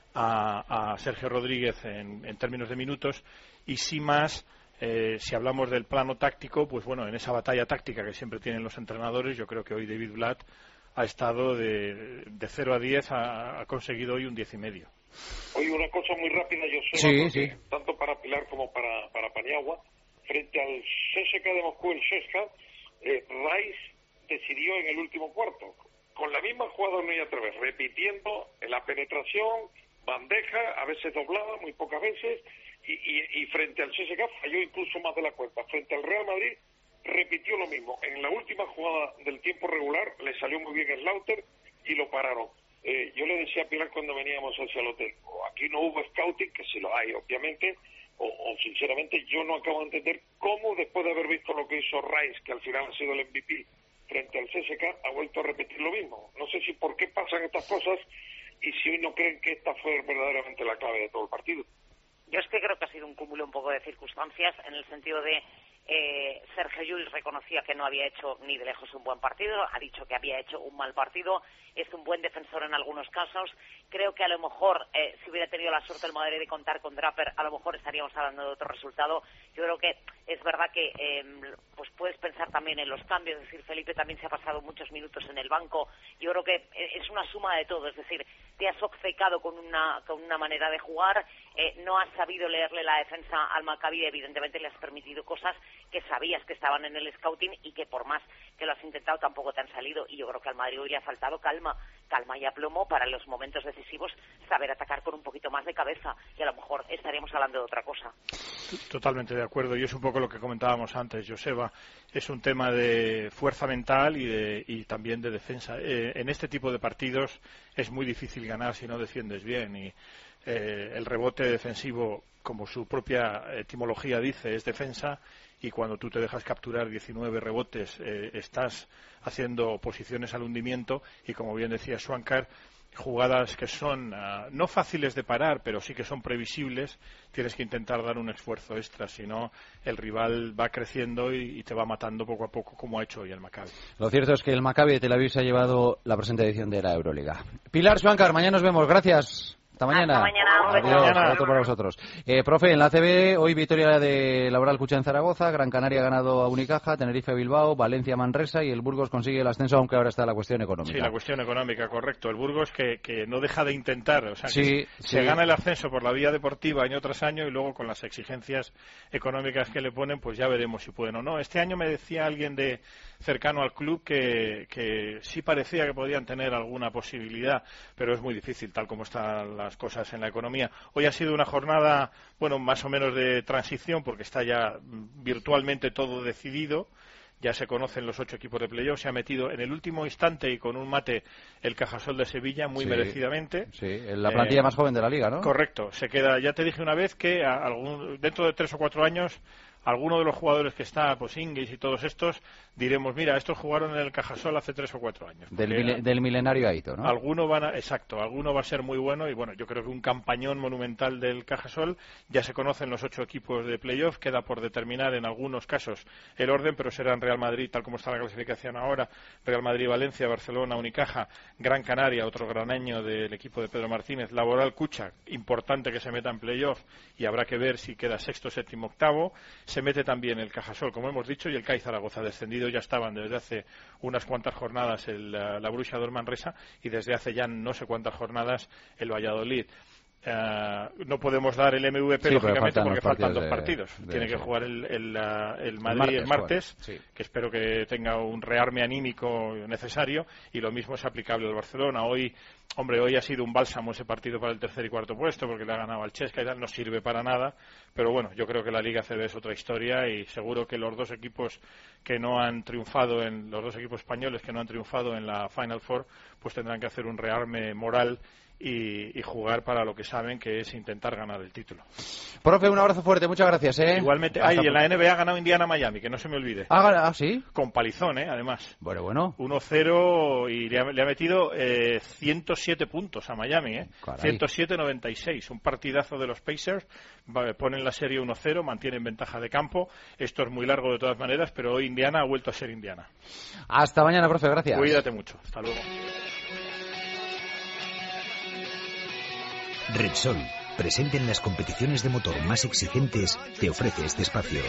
a, a Sergio Rodríguez en, en términos de minutos, y sí más. Eh, si hablamos del plano táctico, pues bueno, en esa batalla táctica que siempre tienen los entrenadores, yo creo que hoy David Blatt ha estado de, de cero a diez, ha, ha conseguido hoy un diez y medio. Hoy una cosa muy rápida, yo sé, sí, ¿no? sí. Tanto para Pilar como para, para Paniagua, frente al C S K A de Moscú, el C S K A, eh, Rice decidió en el último cuarto, con la misma jugada una y otra vez, repitiendo la penetración, bandeja, a veces doblada, muy pocas veces. Y, y, y frente al C S K A falló incluso más de la cuenta. Frente al Real Madrid repitió lo mismo. En la última jugada del tiempo regular le salió muy bien Slaughter y lo pararon. Eh, yo le decía a Pilar cuando veníamos hacia el hotel, o aquí no hubo scouting, que sí lo hay obviamente, o, o sinceramente yo no acabo de entender cómo después de haber visto lo que hizo Rice, que al final ha sido el M V P, frente al C S K A, ha vuelto a repetir lo mismo. No sé si por qué pasan estas cosas y si hoy no creen que esta fue verdaderamente la clave de todo el partido. Yo es que creo que ha sido un cúmulo un poco de circunstancias, en el sentido de eh, Sergio Llull reconocía que no había hecho ni de lejos un buen partido, ha dicho que había hecho un mal partido, es un buen defensor en algunos casos. Creo que a lo mejor, eh, si hubiera tenido la suerte el Madrid de contar con Draper, a lo mejor estaríamos hablando de otro resultado. Yo creo que es verdad que eh, pues puedes pensar también en los cambios, es decir, Felipe también se ha pasado muchos minutos en el banco. Yo creo que es una suma de todo, es decir, te has obcecado con una, con una manera de jugar, eh, no has sabido leerle la defensa al Maccabi, evidentemente le has permitido cosas que sabías que estaban en el scouting y que por más que lo has intentado tampoco te han salido, y yo creo que al Madrid hoy le ha faltado calma, calma y aplomo para los momentos decisivos, saber atacar con un poquito más de cabeza, y a lo mejor estaríamos hablando de otra cosa. Totalmente de acuerdo, y es un poco lo que comentábamos antes, Joseba, es un tema de fuerza mental y, de, y también de defensa. Eh, en este tipo de partidos es muy difícil ganar si no defiendes bien, y eh, el rebote defensivo, como su propia etimología dice, es defensa, y cuando tú te dejas capturar diecinueve rebotes eh, estás haciendo posiciones al hundimiento, y como bien decía Schwankar, jugadas que son uh, no fáciles de parar, pero sí que son previsibles, tienes que intentar dar un esfuerzo extra, si no el rival va creciendo y, y te va matando poco a poco, como ha hecho hoy el Maccabi. Lo cierto es que el Maccabi de Tel Aviv se ha llevado la presente edición de la Euroliga. Pilar, Schwankar, mañana nos vemos, gracias. Hasta mañana. Hasta mañana. Adiós, otro para vosotros. Eh, profe, en la A C B, hoy victoria de Laboral Cucha en Zaragoza, Gran Canaria ha ganado a Unicaja, Tenerife Bilbao, Valencia Manresa y el Burgos consigue el ascenso, aunque ahora está la cuestión económica. Sí, la cuestión económica, correcto. El Burgos que, que no deja de intentar, o sea, sí, que sí. se gana el ascenso por la vía deportiva año tras año y luego con las exigencias económicas que le ponen, pues ya veremos si pueden o no. Este año me decía alguien de cercano al club que, que sí parecía que podían tener alguna posibilidad, pero es muy difícil tal como están las cosas en la economía. Hoy ha sido una jornada, bueno, más o menos de transición porque está ya virtualmente todo decidido. Ya se conocen los ocho equipos de playoff. Se ha metido en el último instante y con un mate el Cajasol de Sevilla, muy sí, merecidamente. Sí, la plantilla eh, más joven de la liga, ¿no? Correcto. Se queda, ya te dije una vez que a algún, dentro de tres o cuatro años alguno de los jugadores que está, pues Inglis y todos estos, diremos, mira, estos jugaron en el Cajasol hace tres o cuatro años. Del, mil, del milenario Aito, ¿no? Alguno van a, exacto, alguno va a ser muy bueno y bueno, yo creo que un campañón monumental del Cajasol. Ya se conocen los ocho equipos de playoff, queda por determinar en algunos casos el orden, pero serán Real Madrid, tal como está la clasificación ahora, Real Madrid, Valencia, Barcelona, Unicaja, Gran Canaria, otro gran año del equipo de Pedro Martínez, Laboral Cucha, importante que se meta en playoff y habrá que ver si queda sexto, séptimo, octavo. Se mete también el Cajasol, como hemos dicho, y el C A I Zaragoza. Descendido ya estaban desde hace unas cuantas jornadas el, la, la Borussia Dortmund Manresa y desde hace ya no sé cuántas jornadas el Valladolid. Uh, no podemos dar el M V P, sí, lógicamente, porque faltan dos partidos. De, de Tiene eso. que jugar el, el, el Madrid el martes, el martes sí. que espero que tenga un rearme anímico necesario, y lo mismo es aplicable al Barcelona. Hoy, hombre, hoy ha sido un bálsamo ese partido para el tercer y cuarto puesto, porque le ha ganado al Chesca y tal, no sirve para nada, pero bueno, yo creo que la Liga A C B es otra historia y seguro que los dos equipos que no han triunfado, en los dos equipos españoles que no han triunfado en la Final Four, pues tendrán que hacer un rearme moral Y, y jugar para lo que saben, que es intentar ganar el título. Profe, un abrazo fuerte, muchas gracias, ¿eh? Igualmente. Ah, y en la N B A ha ganado Indiana-Miami, que no se me olvide. Ah, ah, ¿sí? Con palizón, ¿eh? Además. Bueno, bueno. uno cero y le ha, le ha metido eh, ciento siete puntos a Miami, ¿eh? Caray. ciento siete a noventa y seis. Un partidazo de los Pacers. Ponen la serie uno cero, mantienen ventaja de campo. Esto es muy largo de todas maneras, pero hoy Indiana ha vuelto a ser Indiana. Hasta mañana, profe, gracias. Cuídate mucho. Hasta luego. Repsol, presente en las competiciones de motor más exigentes, te ofrece este espacio.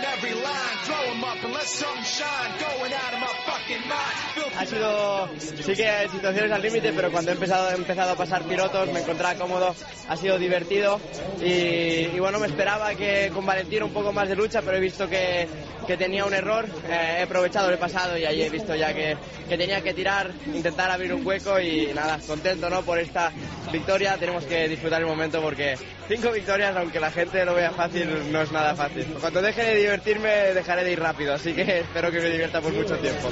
Ha sido, sí que situaciones al límite, pero cuando he empezado, he empezado a pasar pilotos me encontraba cómodo, ha sido divertido y, y bueno, me esperaba que con Valentín un poco más de lucha, pero he visto que, que tenía un error, eh, he aprovechado el pasado y ahí he visto ya que, que tenía que tirar, intentar abrir un hueco y nada, contento, ¿no?, por esta victoria. Tenemos que disfrutar el momento porque cinco victorias, aunque la gente lo vea fácil, no es nada fácil. Cuando deje de divertirme, dejaré de ir rápido, así que espero que me divierta por mucho tiempo.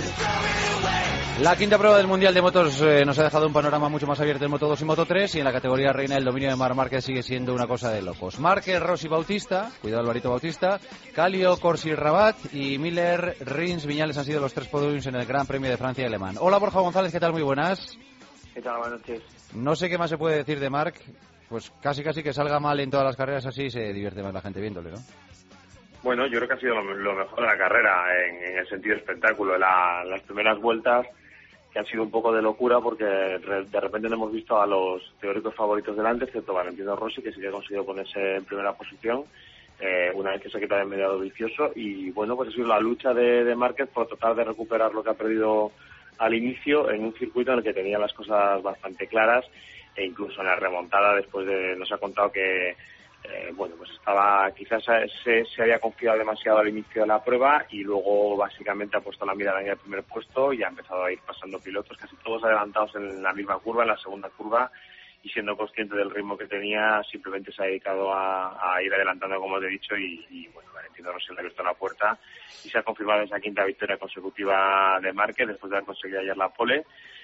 La quinta prueba del Mundial de Motos eh, nos ha dejado un panorama mucho más abierto en Moto dos y Moto tres, y en la categoría reina el dominio de Marc Márquez sigue siendo una cosa de locos. Márquez, Rossi, Bautista, cuidado Alvarito Bautista, Calio, Corsi, Rabat y Miller, Rins, Viñales han sido los tres podiums en el Gran Premio de Francia y Alemán. Hola Borja González, ¿qué tal? Muy buenas. ¿Qué tal? Buenas noches. No sé qué más se puede decir de Marc, pues casi casi que salga mal en todas las carreras, así se divierte más la gente viéndole, ¿no? Bueno, yo creo que ha sido lo, lo mejor de la carrera en, en el sentido de espectáculo. La, las primeras vueltas que han sido un poco de locura porque re, de repente no hemos visto a los teóricos favoritos delante, excepto Valentino Rossi, que sí que ha conseguido ponerse en primera posición eh, una vez que se ha quitado el mediado vicioso. Y bueno, pues ha sido la lucha de, de Márquez por tratar de recuperar lo que ha perdido al inicio en un circuito en el que tenía las cosas bastante claras, e incluso en la remontada después de, nos ha contado que Eh, bueno, pues estaba, quizás se, se había confiado demasiado al inicio de la prueba y luego básicamente ha puesto la mirada en el primer puesto y ha empezado a ir pasando pilotos, casi todos adelantados en la misma curva, en la segunda curva, y siendo consciente del ritmo que tenía, simplemente se ha dedicado a, a ir adelantando, como os he dicho, y, y bueno, Valentino Rossi le ha abierto la puerta y se ha confirmado esa quinta victoria consecutiva de Márquez después de haber conseguido ayer la pole.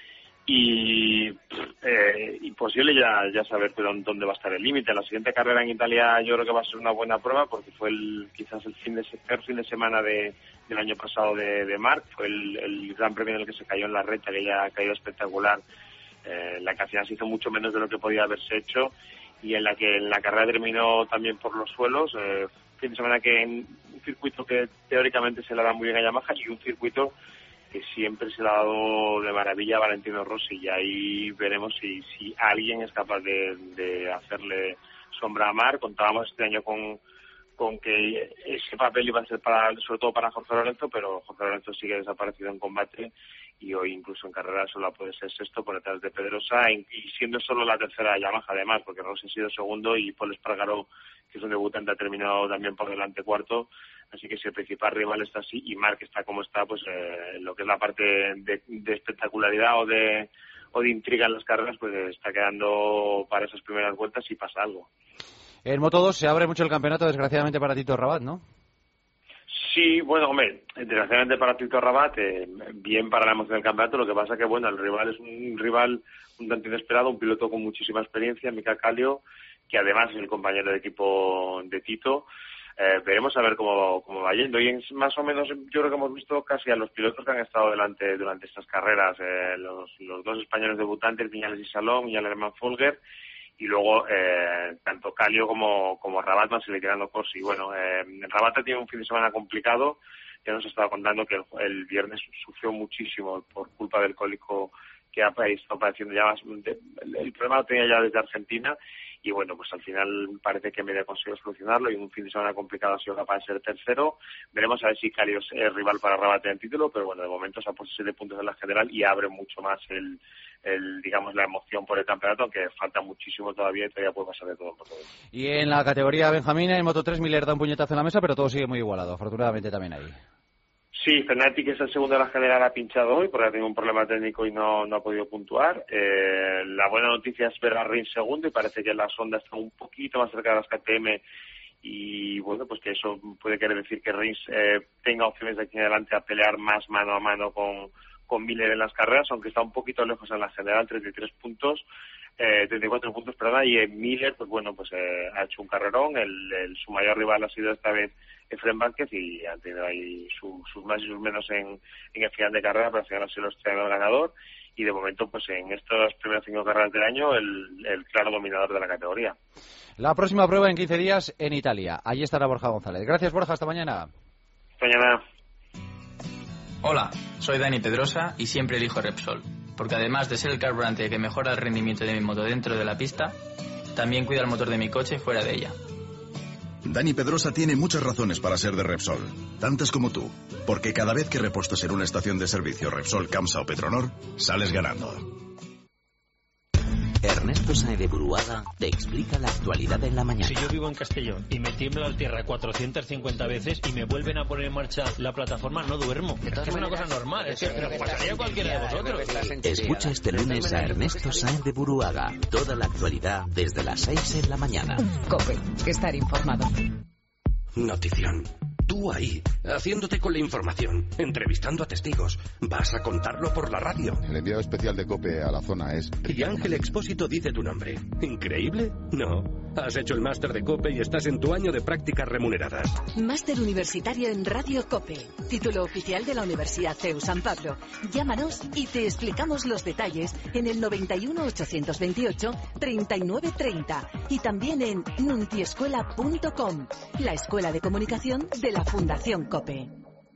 Y eh, imposible ya ya saber dónde va a estar el límite. La siguiente carrera en Italia yo creo que va a ser una buena prueba porque fue el, quizás el fin de peor fin de semana de, del año pasado de, de Marc. Fue el, el gran premio en el que se cayó en la recta, que ya ha caído espectacular, eh, la que al final se hizo mucho menos de lo que podía haberse hecho y en la que en la carrera terminó también por los suelos. Eh, fin de semana que en un circuito que teóricamente se le da muy bien a Yamaha y un circuito que siempre se le ha dado de maravilla a Valentino Rossi, y ahí veremos si, si alguien es capaz de, de hacerle sombra a Marc. Contábamos este año con, con que ese papel iba a ser para, sobre todo para Jorge Lorenzo, pero Jorge Lorenzo sigue desaparecido en combate y hoy incluso en carrera solo puede ser sexto por detrás de Pedrosa, y siendo solo la tercera Yamaha además, porque Rossi ha sido segundo y Paul Espargaró, que es un debutante, ha terminado también por delante cuarto. Así que si el principal rival está así y Marc está como está, pues eh, lo que es la parte de, de espectacularidad o de o de intriga en las carreras, pues está quedando para esas primeras vueltas y pasa algo. En Moto dos se abre mucho el campeonato, desgraciadamente para Tito Rabat, ¿no? Sí, bueno, hombre, desgraciadamente para Tito Rabat, eh, bien para la emoción del campeonato. Lo que pasa que, bueno, el rival es un rival un tanto inesperado, un piloto con muchísima experiencia, Mika Kallio, que además es el compañero de equipo de Tito. Eh, veremos a ver cómo, cómo va yendo. Y en, más o menos yo creo que hemos visto casi a los pilotos que han estado delante durante estas carreras. Eh, los, los dos españoles debutantes, Viñales y Salom, y el alemán Folger. Y luego eh, tanto Kallio como, como Rabat van seleccionando Corsi. Bueno, eh, Rabat tiene un fin de semana complicado. Ya nos estaba contando que el, el viernes sufrió muchísimo por culpa del cólico que ha estado padeciendo ya más. El, el problema lo tenía ya desde Argentina. Y bueno, pues al final parece que medio consiguió solucionarlo, y un fin de semana complicado ha sido capaz de ser tercero. Veremos a ver si Kallio es rival para Rabat en el título, pero bueno, de momento se ha puesto siete puntos en la general y abre mucho más el, el digamos, la emoción por el campeonato, aunque falta muchísimo todavía y todavía puede pasar de todo un poco. Y en la categoría Benjamín, en Moto tres, Miller da un puñetazo en la mesa, pero todo sigue muy igualado, afortunadamente también ahí. Sí, Fernati, que es el segundo de la general, ha pinchado hoy porque ha tenido un problema técnico y no, no ha podido puntuar. Eh, la buena noticia es ver a Rins segundo, y parece que la Honda está un poquito más cerca de las K T M, y bueno, pues que eso puede querer decir que Rins eh, tenga opciones de aquí en adelante a pelear más mano a mano con, con Miller en las carreras, aunque está un poquito lejos en la general, treinta y tres puntos. Eh, treinta y cuatro puntos, perdón, y eh, Miller, pues bueno, pues eh, ha hecho un carrerón. El, el, su mayor rival ha sido esta vez Efren Vázquez, y ha tenido ahí su, sus más y sus menos en, en el final de carrera, pero al final ha sido el ganador. Y de momento, pues en estas primeras cinco carreras del año, el, el claro dominador de la categoría. La próxima prueba en quince días en Italia. Allí estará Borja González. Gracias, Borja. Hasta mañana. Hasta mañana. Hola, soy Dani Pedrosa y siempre elijo Repsol, porque además de ser el carburante que mejora el rendimiento de mi moto dentro de la pista, también cuida el motor de mi coche fuera de ella. Dani Pedrosa tiene muchas razones para ser de Repsol, tantas como tú, porque cada vez que repostas en una estación de servicio Repsol, Camsa o Petronor, sales ganando. Ernesto Sáenz de Buruaga te explica la actualidad en la mañana. Si yo vivo en Castellón y me tiembla la tierra cuatrocientas cincuenta veces y me vuelven a poner en marcha la plataforma, no duermo. Es que es una cosa normal, es que pero pasaría a cualquiera de vosotros. Escucha este lunes a Ernesto Sáenz de Buruaga. Toda la actualidad desde las seis en la mañana. COPE, estar informado. Notición. Tú ahí, haciéndote con la información, entrevistando a testigos. Vas a contarlo por la radio. El enviado especial de COPE a la zona es... Y Ángel Expósito dice tu nombre. ¿Increíble? No. Has hecho el máster de COPE y estás en tu año de prácticas remuneradas. Máster universitario en Radio COPE. Título oficial de la Universidad C E U San Pablo. Llámanos y te explicamos los detalles en el noventa y uno ochocientos veintiocho treinta y nueve treinta. Y también en nuntiescuela punto com, la escuela de comunicación de la Fundación COPE.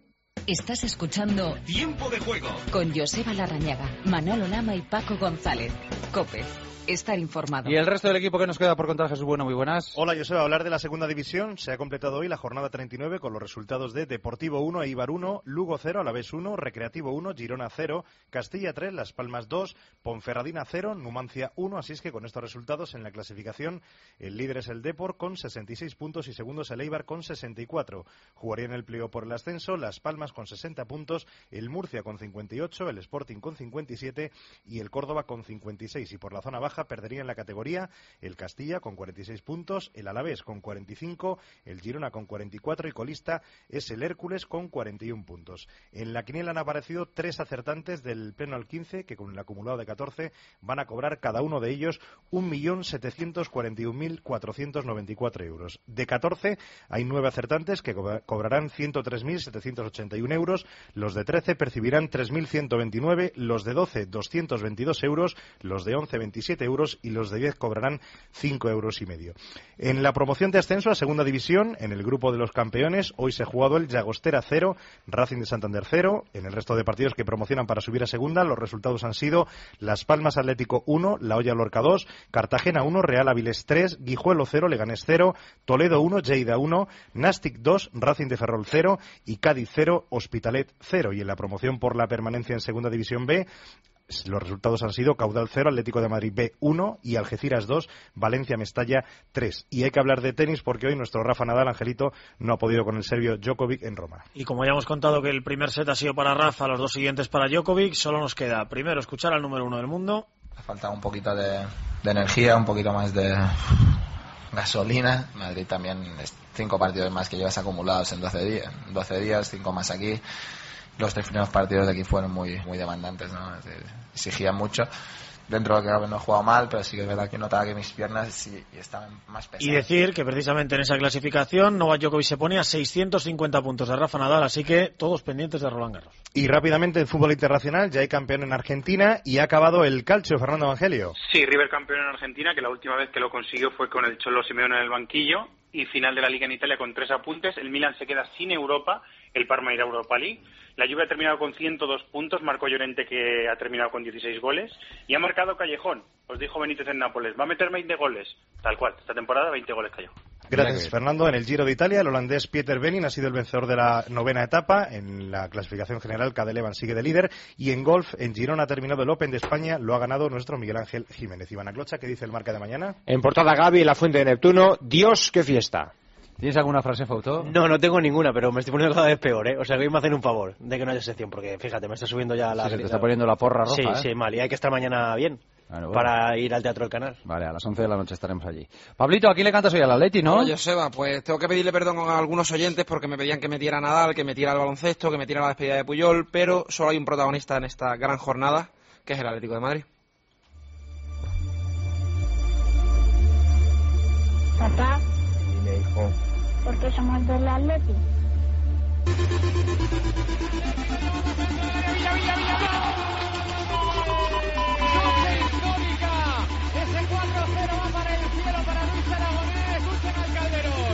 Estás escuchando Tiempo de Juego con Joseba Larrañaga, Manolo Lama y Paco González. COPE, estar informado. Y el resto del equipo que nos queda por contar, Jesús Bueno, muy buenas. Hola, Joseba. Hablar de la segunda división. Se ha completado hoy la jornada treinta y nueve con los resultados de Deportivo uno, Eibar uno, Lugo cero, Alavés uno, Recreativo uno, Girona cero, Castilla tres, Las Palmas dos, Ponferradina cero, Numancia uno. Así es que con estos resultados en la clasificación, el líder es el Depor con sesenta y seis puntos y segundo es el Eibar con sesenta y cuatro. Jugaría en el pliego por el ascenso Las Palmas con sesenta puntos, el Murcia con cincuenta y ocho, el Sporting con cincuenta y siete y el Córdoba con cincuenta y seis. Y por la zona baja perdería en la categoría el Castilla con cuarenta y seis puntos, el Alavés con cuarenta y cinco, el Girona con cuarenta y cuatro y colista es el Hércules con cuarenta y uno puntos. En la quiniela han aparecido tres acertantes del pleno al quince que con el acumulado de catorce van a cobrar cada uno de ellos un millón setecientos cuarenta y un mil cuatrocientos noventa y cuatro euros. De catorce hay nueve acertantes que cobrarán ciento tres mil setecientos ochenta y uno euros, los de trece percibirán tres mil ciento veintinueve, los de doce doscientos veintidós euros, los de once veintisiete euros y los de diez cobrarán cinco euros y medio. En la promoción de ascenso a segunda división, en el grupo de los campeones, hoy se ha jugado el Llagostera cero, Racing de Santander cero. En el resto de partidos que promocionan para subir a segunda, los resultados han sido Las Palmas Atlético uno, La Hoya Lorca dos, Cartagena uno, Real Avilés tres, Guijuelo cero, Leganés cero, Toledo uno, Lleida uno, Nàstic dos, Racing de Ferrol cero y Cádiz cero, Hospitalet cero. Y en la promoción por la permanencia en segunda división B, los resultados han sido Caudal cero, Atlético de Madrid B uno y Algeciras dos, Valencia Mestalla tres. Y hay que hablar de tenis porque hoy nuestro Rafa Nadal, Angelito, no ha podido con el serbio Djokovic en Roma. Y como ya hemos contado que el primer set ha sido para Rafa, los dos siguientes para Djokovic, solo nos queda primero escuchar al número uno del mundo. Ha faltado un poquito de, de energía, un poquito más de gasolina. Madrid también, cinco partidos más que llevas acumulados en doce días, doce días, cinco más aquí. Los tres primeros partidos de aquí fueron muy muy demandantes, ¿no? Es decir, exigían mucho. Dentro de lo que no he jugado mal, pero sí que es verdad que notaba que mis piernas sí estaban más pesadas. Y decir que precisamente en esa clasificación Novak Djokovic se pone a seiscientos cincuenta puntos de Rafa Nadal, así que todos pendientes de Roland Garros. Y rápidamente en fútbol internacional, ya hay campeón en Argentina y ha acabado el calcio, Fernando Evangelio. Sí, River campeón en Argentina, que la última vez que lo consiguió fue con el Cholo Simeone en el banquillo, y final de la Liga en Italia con tres apuntes. El Milan se queda sin Europa, el Parma irá a Europa League. La Juve ha terminado con ciento dos puntos, marcó Llorente, que ha terminado con dieciséis goles, y ha marcado Callejón. Os dijo Benítez en Nápoles, va a meter veinte goles, tal cual, esta temporada veinte goles cayó. Gracias, Fernando. En el Giro de Italia, el holandés Pieter Benin ha sido el vencedor de la novena etapa. En la clasificación general, Cadel Evans sigue de líder. Y en golf, en Girona ha terminado el Open de España, lo ha ganado nuestro Miguel Ángel Jiménez. Iván Aclocha, ¿qué dice el Marca de mañana? En portada, Gaby, la Fuente de Neptuno, Dios, qué fiesta. ¿Tienes alguna frase, Fauto? No, no tengo ninguna, pero me estoy poniendo cada vez peor, ¿eh? O sea, que hoy me hacen un favor de que no haya sección, porque fíjate, me está subiendo ya la... Sí, se te está poniendo la porra roja, Sí, ¿eh? sí, mal, y hay que estar mañana bien. Bueno, bueno. Para ir al Teatro del Canal. Vale, a las once de la noche estaremos allí. Pablito, ¿a quién le cantas hoy? Al Atleti, ¿no? Hola, Joseba, pues tengo que pedirle perdón a algunos oyentes porque me pedían que metiera a Nadal, que metiera el baloncesto, que metiera la despedida de Puyol, pero solo hay un protagonista en esta gran jornada, que es el Atlético de Madrid. Papá. Dime, hijo. ¿Por qué somos del Atleti? Ese cuatro cero va para el cielo para Luis Aragonés. Escuchen al Calderón.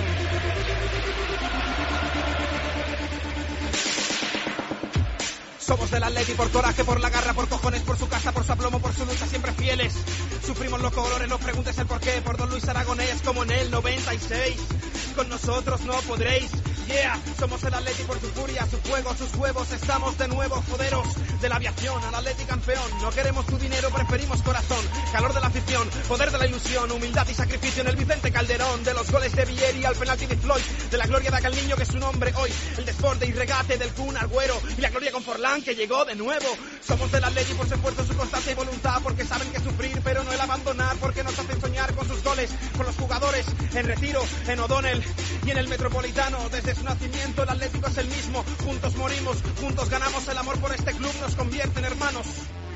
Somos del Atleti por coraje, por la garra, por cojones, por su casa, por su aplomo, por su lucha, siempre fieles. Sufrimos los colores, no preguntes el porqué. Por don Luis Aragonés, como en el noventa y seis. Con nosotros no podréis. Yeah, somos el Atleti por su furia, su fuego, sus huevos. Estamos de nuevo, joderos. De la aviación al Atleti campeón. No queremos tu dinero, preferimos corazón. Calor de la afición, poder de la ilusión. Humildad y sacrificio en el Vicente Calderón. De los goles de Vieri al penalti de Floyd. De la gloria de aquel niño que es su nombre hoy. El desborde y regate del Kun Agüero. Y la gloria con Forlán que llegó de nuevo. Somos del Atleti por su esfuerzo, su constancia y voluntad. Porque saben que sufrir, pero no el abandonar. Porque nos hacen soñar con sus goles. Con los jugadores en retiro, en O'Donnell y en el Metropolitano. Desde su nacimiento el Atlético es el mismo. Juntos morimos, juntos ganamos. El amor por este club nos convierte en hermanos.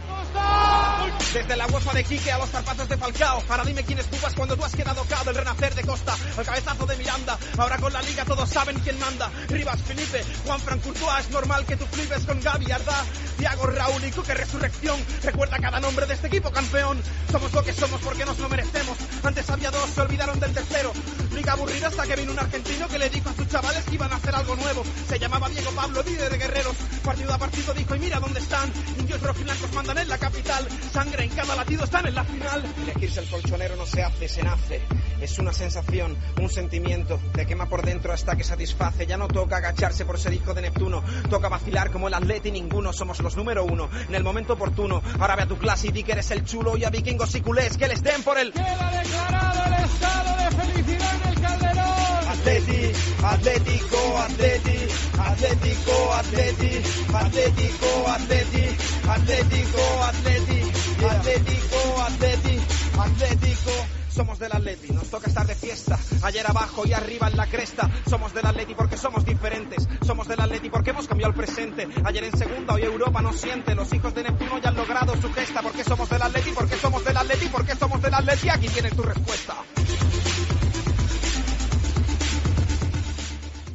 Desde la UEFA de Quique a los zarpazos de Falcao. Ahora dime quién es Cubas cuando tú has quedado cao. Del renacer de Costa al cabezazo de Miranda. Ahora con la Liga todos saben quién manda. Rivas, Felipe, Juan Fran Courtois. Es normal que tú flipes con Gavi, Arda, Thiago, Raúl y Coque. Resurrección, recuerda cada nombre de este equipo campeón. Somos lo que somos porque nos lo merecemos. Antes había dos, se olvidaron del tercero. Liga aburrida hasta que vino un argentino que le dijo a sus chavales que iban a hacer algo nuevo. Se llamaba Diego Pablo, líder de guerreros. Partido a partido dijo, y mira dónde están. Indios rojiblancos mandan en la capital. Sangre en cada latido, están en la final. Elegirse el colchonero no se hace, se nace. Es una sensación, un sentimiento. Te quema por dentro hasta que satisface. Ya no toca agacharse por ser hijo de Neptuno. Toca vacilar como el Atleti, ninguno. Somos los número uno, en el momento oportuno. Ahora ve a tu clase y di que eres el chulo. Y a vikingos y culés que les den por el... Queda declarado el estado de felicidad en el Calderón. Atleti, Atlético, Atleti, Atlético, Atleti, Atlético, Atleti, Atlético, Atleti, Atlético, Atleti, Atlético. Somos del Atleti, nos toca estar de fiesta. Ayer abajo y arriba en la cresta. Somos del Atleti porque somos diferentes. Somos del Atleti porque hemos cambiado el presente. Ayer en segunda, hoy Europa nos siente. Los hijos de Neptuno ya han logrado su gesta. Porque somos del Atleti, porque somos del Atleti, porque somos del Atleti. Aquí tienes tu respuesta.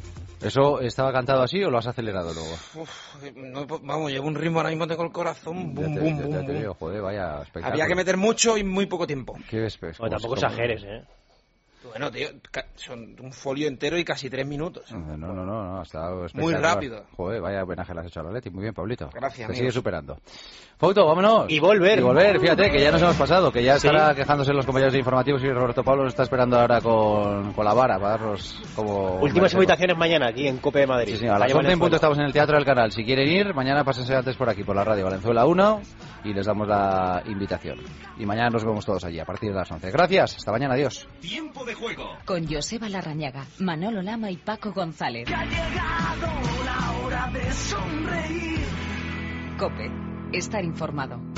¿Eso estaba cantado así o lo has acelerado luego? Uf, no, vamos, llevo un ritmo, ahora mismo tengo el corazón, bum, Ya te- bum, ya te- bum, ya te bum. digo, joder, vaya espectáculo. Había que meter mucho y muy poco tiempo. ¿Qué es? Pues, Oye, tampoco como- exageres, ¿eh? Bueno, tío, ca- son un folio entero y casi tres minutos. No, no, no, no, está Muy espectacular. rápido. Joder, vaya homenaje le has hecho al Atleti. Muy bien, Pablito. Gracias, Te amigos. sigue superando. Foto, vámonos. Y volver. Y volver, fíjate, que ya nos hemos pasado, que ya Sí. estará quejándose los compañeros de informativos y Roberto Pablo nos está esperando ahora con, con la vara para darnos como... Últimas merecemos. invitaciones mañana aquí en Cope de Madrid. Sí, señor, a Calle las once en punto Valenzuela. estamos en el Teatro del Canal. Si quieren ir, mañana pásense antes por aquí, por la radio Valenzuela uno, y les damos la invitación. Y mañana nos vemos todos allí, a partir de las once. Gracias, hasta mañana, adiós. Tiempo de juego. Con Joseba Larrañaga, Manolo Lama y Paco González. Ha llegado la hora de sonreír. Cope, estar informado.